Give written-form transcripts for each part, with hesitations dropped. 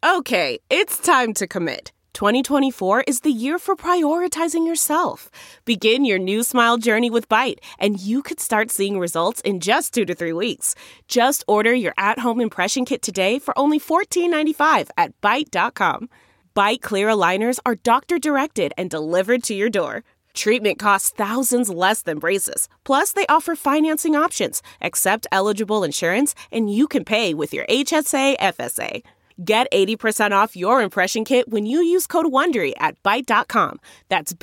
Okay, it's time to commit. 2024 is the year for prioritizing yourself. Begin your new smile journey with Byte, and you could start seeing results in just 2 to 3 weeks. Just order your at-home impression kit today for only $14.95 at Byte.com. Byte Clear aligners are doctor-directed and delivered to your door. Treatment costs thousands less than braces. Plus, they offer financing options, accept eligible insurance, and you can pay with your HSA, FSA. Get 80% off your impression kit when you use code WONDERY at Byte.com. That's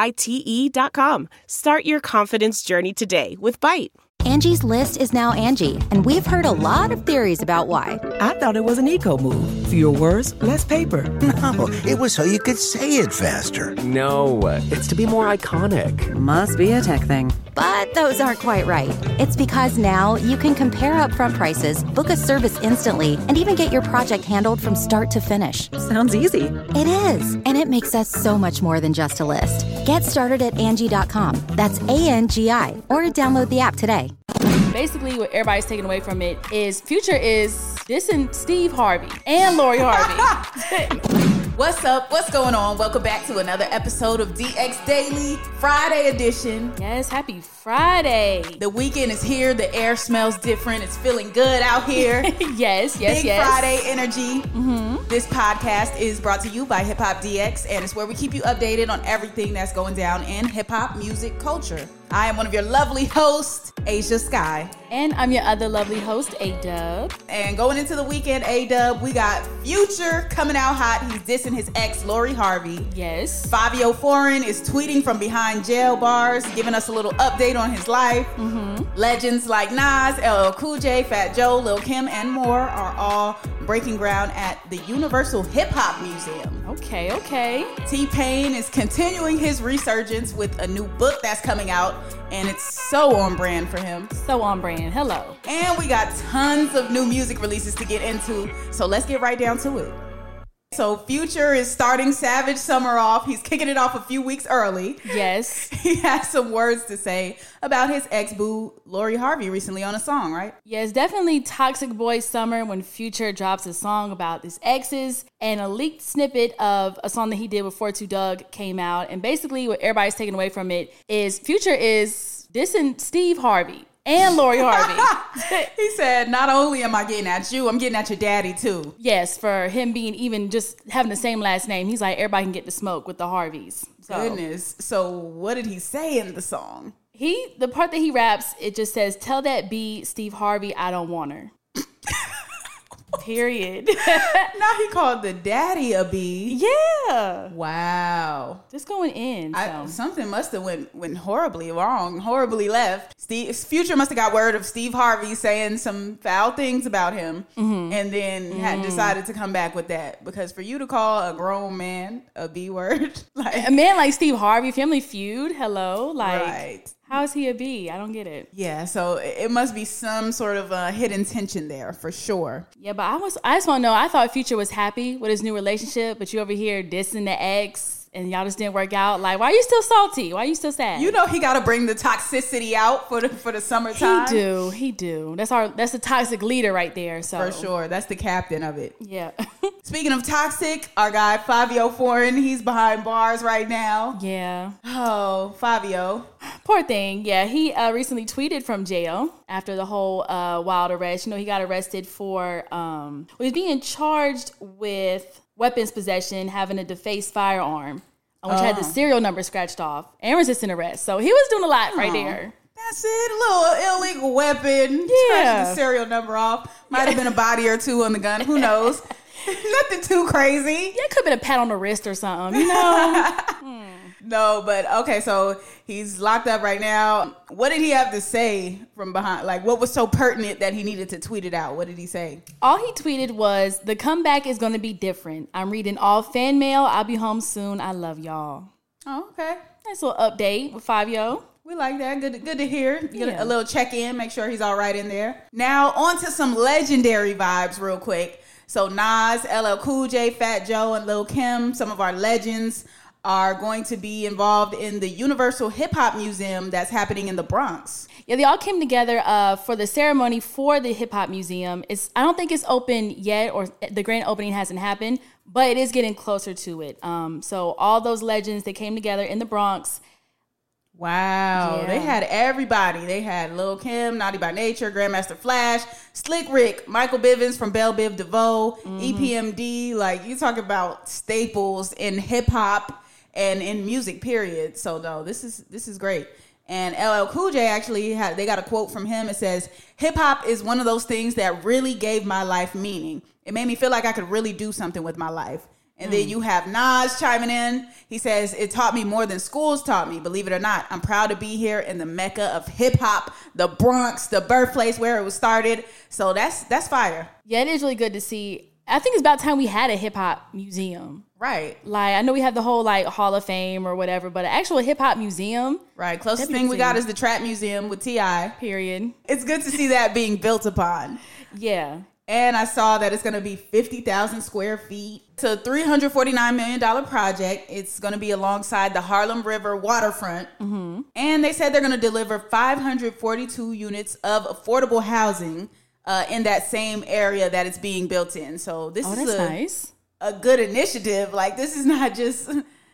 BYTE.com. Start your confidence journey today with Byte. Angie's List is now Angie, and we've heard a lot of theories about why. I thought it was an eco move. Fewer words, less paper. No, it was so you could say it faster. No, it's to be more iconic. Must be a tech thing. But those aren't quite right. It's because now you can compare upfront prices, book a service instantly, and even get your project handled from start to finish. Sounds easy. It is, and it makes us so much more than just a list. Get started at Angie.com. That's ANGI, or download the app today. Basically, what everybody's taking away from it is Future is dissing Steve Harvey and Lori Harvey. What's up? What's going on? Welcome back to another episode of DX Daily, Friday edition. Yes, happy Friday. The weekend is here. The air smells different. It's feeling good out here. yes. Big Friday energy. Mm-hmm. This podcast is brought to you by Hip Hop DX, and it's where we keep you updated on everything that's going down in hip hop music culture. I am one of your lovely hosts, Asia Sky. And I'm your other lovely host, A-Dub. And going into the weekend, A-Dub, we got Future coming out hot. He's dissing his ex, Lori Harvey. Yes. Fabio Foreign is tweeting from behind jail bars, giving us a little update on his life. Mm-hmm. Legends like Nas, LL Cool J, Fat Joe, Lil Kim, and more are all breaking ground at the Universal Hip Hop Museum. Okay. T-Pain is continuing his resurgence with a new book that's coming out, and it's so on brand for him. So on brand. Hello. And we got tons of new music releases to get into, so let's get right down to it. So Future is starting Savage Summer off. He's kicking it off a few weeks early. Yes. He has some words to say about his ex-boo, Lori Harvey, recently on a song, right? Yes, definitely Toxic Boy Summer when Future drops a song about his exes, and a leaked snippet of a song that he did with 42 Dugg came out. And basically what everybody's taking away from it is Future is dissing Steve Harvey and Lori Harvey. He said, not only am I getting at you, I'm getting at your daddy too. Yes, for him being even just having the same last name. He's like, everybody can get the smoke with the Harveys. Goodness. So what did he say in the song? The part that he raps, it just says, tell that B, Steve Harvey, I don't want her. Period. Now he called the daddy a B. Yeah. Wow. Just going in. Something must have went horribly wrong, horribly left. Future must have got word of Steve Harvey saying some foul things about him, and then had decided to come back with that. Because for you to call a grown man a B word, like a man like Steve Harvey, Family Feud, hello, like. Right. How is he a B? I don't get it. Yeah, so it must be some sort of hidden tension there for sure. Yeah, but I just want to know, I thought Future was happy with his new relationship, but you over here dissing the ex and y'all just didn't work out. Like, why are you still salty? Why are you still sad? You know he got to bring the toxicity out for the summertime. He do. That's the toxic leader right there. So for sure, that's the captain of it. Yeah. Speaking of toxic, our guy Fabio Foreign, he's behind bars right now. Yeah. Oh, Fabio. Poor thing. Yeah, he recently tweeted from jail after the whole wild arrest. You know, he got arrested for he's being charged with weapons possession, having a defaced firearm, which had the serial number scratched off, and resisting arrest. So he was doing a lot right there. That's it. A little illegal weapon. Scratching the serial number off. Might have been a body or two on the gun. Who knows? Nothing too crazy. Yeah, it could have been a pat on the wrist or something, you know? No, but okay, so he's locked up right now. What did he have to say from behind? Like, what was so pertinent that he needed to tweet it out? What did he say? All he tweeted was, the comeback is going to be different. I'm reading all fan mail. I'll be home soon. I love y'all. Oh, okay. Nice little update with Fabio. We like that. Good to hear. Get a little check-in. Make sure he's all right in there. Now, on to some legendary vibes real quick. So Nas, LL Cool J, Fat Joe, and Lil Kim, some of our legends, are going to be involved in the Universal Hip Hop Museum that's happening in the Bronx. Yeah, they all came together for the ceremony for the Hip Hop Museum. I don't think it's open yet, or the grand opening hasn't happened, but it is getting closer to it. So all those legends, they came together in the Bronx. Wow. Yeah. They had everybody. They had Lil' Kim, Naughty by Nature, Grandmaster Flash, Slick Rick, Michael Bivins from Belle Biv DeVoe, EPMD. Like, you talk about staples in hip hop and in music, period. So no, this is great. And LL Cool J actually they got a quote from him. It says, "Hip hop is one of those things that really gave my life meaning. It made me feel like I could really do something with my life." And then you have Nas chiming in. He says, "It taught me more than schools taught me. Believe it or not, I'm proud to be here in the mecca of hip hop, the Bronx, the birthplace where it was started." So that's fire. Yeah, it is really good to see. I think it's about time we had a hip hop museum. Right. Like, I know we have the whole like Hall of Fame or whatever, but an actual hip hop museum. Right. Closest thing we got is the Trap Museum with T.I. Period. It's good to see that being built upon. Yeah. And I saw that it's going to be 50,000 square feet. It's a $349 million project. It's going to be alongside the Harlem River waterfront. Mm-hmm. And they said they're going to deliver 542 units of affordable housing in that same area that it's being built in. So this is nice. A good initiative. Like, this is not just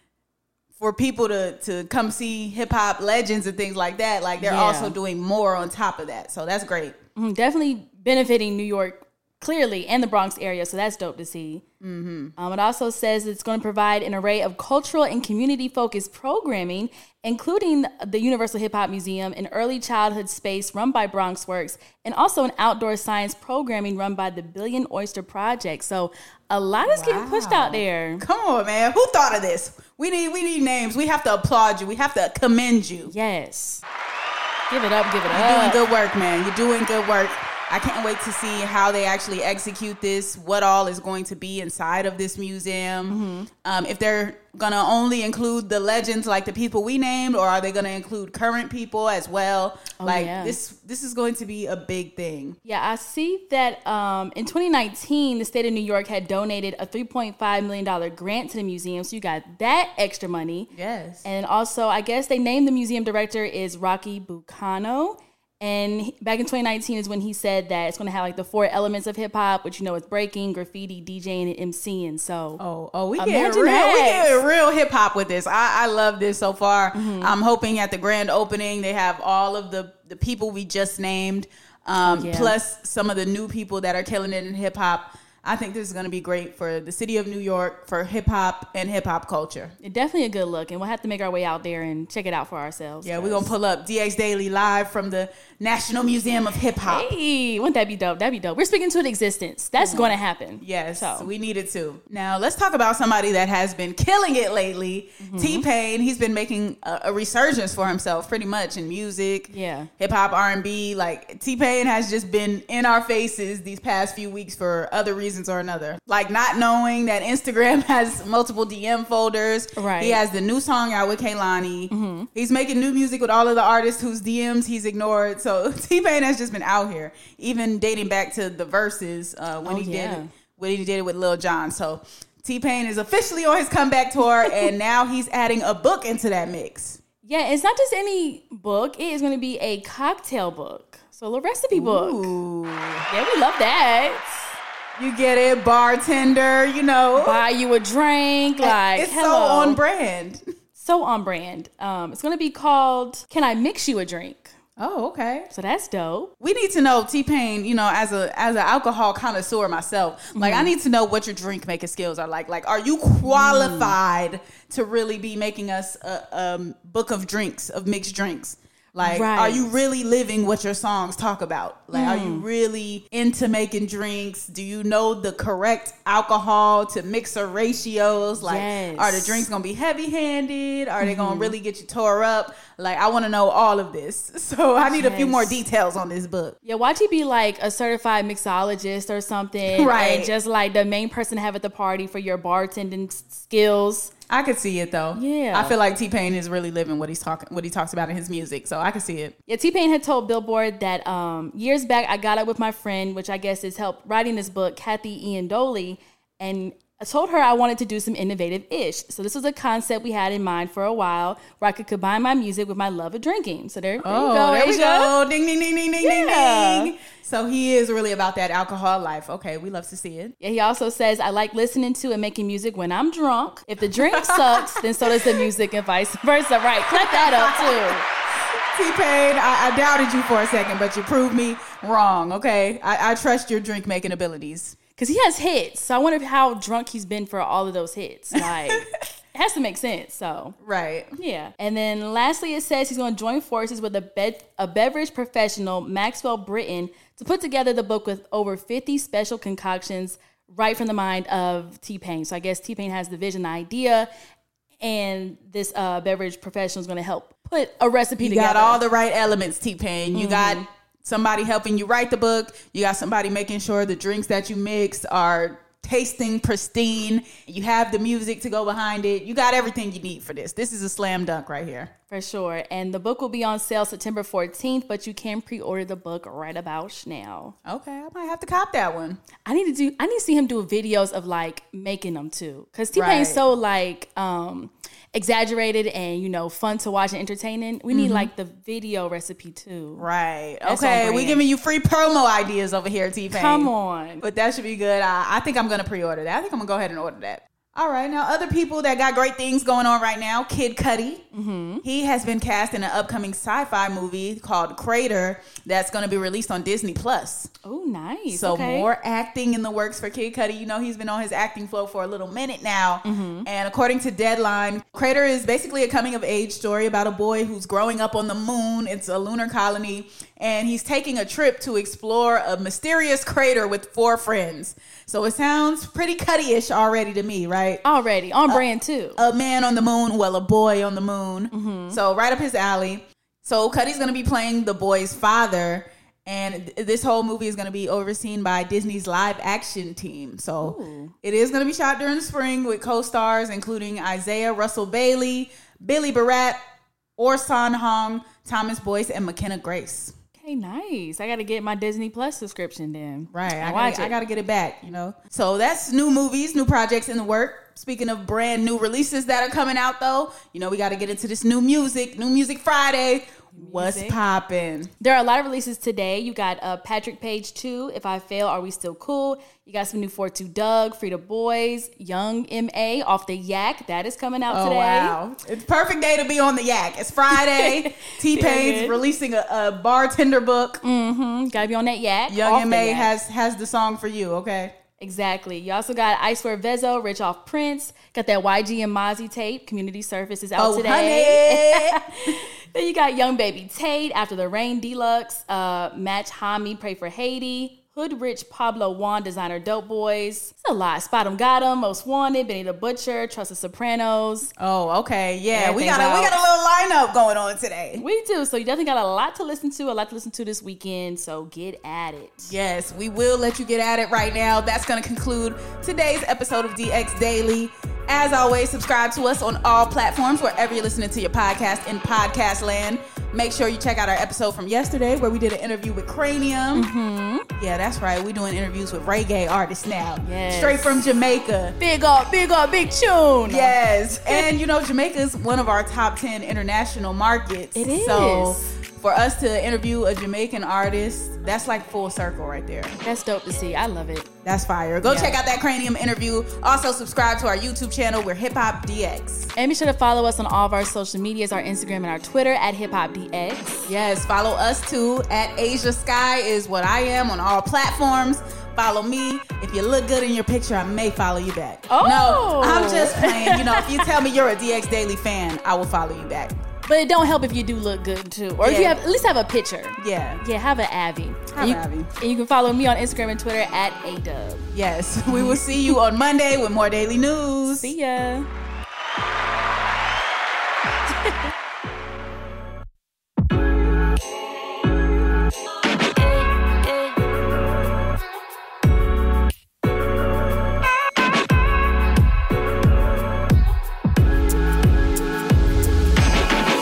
for people to come see hip hop legends and things like that. Like, they're also doing more on top of that. So that's great. Mm-hmm. Definitely benefiting New York clearly and the Bronx area. So that's dope to see. Mm-hmm. It also says it's going to provide an array of cultural and community-focused programming, including the Universal Hip Hop Museum, an early childhood space run by BronxWorks, and also an outdoor science programming run by the Billion Oyster Project. So a lot is getting pushed out there. Come on, man. Who thought of this? We need names. We have to applaud you. We have to commend you. Yes. Give it up, give it You're up. doing good work, man. You're doing good work. I can't wait to see how they actually execute this, what all is going to be inside of this museum. Mm-hmm. If they're going to only include the legends like the people we named, or are they going to include current people as well? This is going to be a big thing. Yeah, I see that in 2019, the state of New York had donated a $3.5 million grant to the museum. So you got that extra money. Yes. And also, I guess they named the museum director is Rocky Bucano. And back in 2019 is when he said that it's going to have like the 4 elements of hip hop, which, you know, it's breaking, graffiti, DJing, and MCing. So, we get real hip hop with this. I love this so far. Mm-hmm. I'm hoping at the grand opening they have all of the people we just named, plus some of the new people that are killing it in hip hop. I think this is going to be great for the city of New York, for hip hop and hip hop culture. It's definitely a good look, and we'll have to make our way out there and check it out for ourselves. Yeah, we're going to pull up DX Daily live from the National Museum of Hip Hop. Hey, wouldn't that be dope? That'd be dope. We're speaking to an existence. That's going to happen. Yes, so we need it to. Now, let's talk about somebody that has been killing it lately. Mm-hmm. T-Pain, he's been making a resurgence for himself pretty much in music, hip hop, R&B. Like, T-Pain has just been in our faces these past few weeks for other reasons or another, like not knowing that Instagram has multiple DM folders. Right. He has the new song out with Kehlani. Mm-hmm. He's making new music with all of the artists whose DMs he's ignored. So T-Pain has just been out here, even dating back to the Verses when he did it with Lil Jon. So T-Pain is officially on his comeback tour, and now he's adding a book into that mix. Yeah, it's not just any book. It is going to be a cocktail book. So a little recipe book. Ooh. Yeah, we love that. You get it, bartender, you know. Buy you a drink, like, it's so on brand. So on brand. It's going to be called, Can I Mix You a Drink? Oh, okay. So that's dope. We need to know, T-Pain, you know, as an alcohol connoisseur myself, like, I need to know what your drink making skills are like. Like, are you qualified to really be making us a book of drinks, of mixed drinks? Like, are you really living what your songs talk about? Like, are you really into making drinks? Do you know the correct alcohol to mixer ratios? Like, are the drinks going to be heavy-handed? Are they going to really get you tore up? Like, I want to know all of this. So I need a few more details on this book. Yeah, watch you be like a certified mixologist or something. Right. And just like the main person to have at the party for your bartending skills. I could see it though. Yeah. I feel like T-Pain is really living what he talks about in his music. So I could see it. Yeah, T-Pain had told Billboard that years back I got up with my friend, which I guess is helped writing this book, Kathy Ian Doley, and I told her I wanted to do some innovative-ish. So this was a concept we had in mind for a while where I could combine my music with my love of drinking. So there you go, there Asia. we go. Ding, ding, ding, ding, ding, ding, ding. So he is really about that alcohol life. Okay, we love to see it. Yeah, he also says, I like listening to and making music when I'm drunk. If the drink sucks, then so does the music and vice versa. Right, clap that up too. T-Pain, I doubted you for a second, but you proved me wrong, okay? I trust your drink-making abilities. Because he has hits. So I wonder how drunk he's been for all of those hits. Like, it has to make sense. So, right. Yeah. And then lastly, it says he's going to join forces with a beverage professional, Maxwell Britton, to put together the book with over 50 special concoctions right from the mind of T-Pain. So I guess T-Pain has the vision, the idea, and this beverage professional is going to help put a recipe together. You got all the right elements, T-Pain. You got somebody helping you write the book. You got somebody making sure the drinks that you mix are tasting pristine. You have the music to go behind it. You got everything you need for this. This is a slam dunk right here. For sure. And the book will be on sale September 14th, but you can pre-order the book right about now. Okay, I might have to cop that one. I need to see him do videos of like making them too. Because T-Pain's so like exaggerated and, fun to watch and entertaining. We need like the video recipe too. Right. Okay, we giving you free promo ideas over here, T-Pain. Come on. But that should be good. I think I'm going to pre-order that. I think I'm going to go ahead and order that. All right, now other people that got great things going on right now, Kid Cudi. Mm-hmm. He has been cast in an upcoming sci-fi movie called Crater that's going to be released on Disney+. Oh, nice. So more acting in the works for Kid Cudi. He's been on his acting flow for a little minute now. Mm-hmm. And according to Deadline, Crater is basically a coming-of-age story about a boy who's growing up on the moon. It's a lunar colony. And he's taking a trip to explore a mysterious crater with 4 friends. So it sounds pretty Cudi-ish already to me, right? Already. On brand, too. A man on the moon, a boy on the moon. Mm-hmm. So right up his alley. So Cudi's going to be playing the boy's father. And this whole movie is going to be overseen by Disney's live action team. So it is going to be shot during the spring with co-stars including Isaiah Russell Bailey, Billy Barrett, Orson Hong, Thomas Boyce, and McKenna Grace. Okay, nice. I got to get my Disney Plus subscription then. Right. I got to get it back, So that's new movies, new projects in the work. Speaking of brand new releases that are coming out, though, we got to get into this new Music Friday. What's poppin'? There are a lot of releases today. You got Patrick Page 2, If I Fail, Are We Still Cool? You got some new 4-2 Doug, Free the Boys, Young M.A. off the Yak. That is coming out today. Wow. It's perfect day to be on the Yak. It's Friday. T-Pain's releasing a bartender book. Mm-hmm. Got to be on that Yak. Young M.A. has the song for you, okay? Exactly. You also got I Swear Vezo, Rich Off Prince. Got that YG and Mozzie tape. Community Service is out today. Then you got Young Baby Tate, After the Rain Deluxe, Match Hami, Pray for Haiti, Hood Rich, Pablo Juan, Designer Dope Boys. It's a lot. Spot 'em Got 'em, Most Wanted, Benny the Butcher, Trust the Sopranos. Oh, okay. Yeah, we got a little lineup going on today. We do. So you definitely got a lot to listen to this weekend. So get at it. Yes, we will let you get at it right now. That's going to conclude today's episode of DX Daily. As always, subscribe to us on all platforms, wherever you're listening to your podcast in podcast land. Make sure you check out our episode from yesterday where we did an interview with Cranium. Mm-hmm. Yeah, that's right. We're doing interviews with reggae artists now. Yes. Straight from Jamaica. Big up, big tune. Yes. And, Jamaica is one of our top 10 international markets. It is. So for us to interview a Jamaican artist, that's like full circle right there. That's dope to see. I love it. That's fire. Go check out that Cranium interview. Also subscribe to our YouTube channel. We're Hip Hop DX. And be sure to follow us on all of our social medias, our Instagram and our Twitter at Hip Hop DX. Yes, follow us too at Asia Sky is what I am on all platforms. Follow me. If you look good in your picture, I may follow you back. Oh. No, I'm just playing. If you tell me you're a DX Daily fan, I will follow you back. But it don't help if you do look good too. Or if you at least have a picture. Yeah. Yeah, have an Abby. And you can follow me on Instagram and Twitter at ADub. Yes. We will see you on Monday with more daily news. See ya.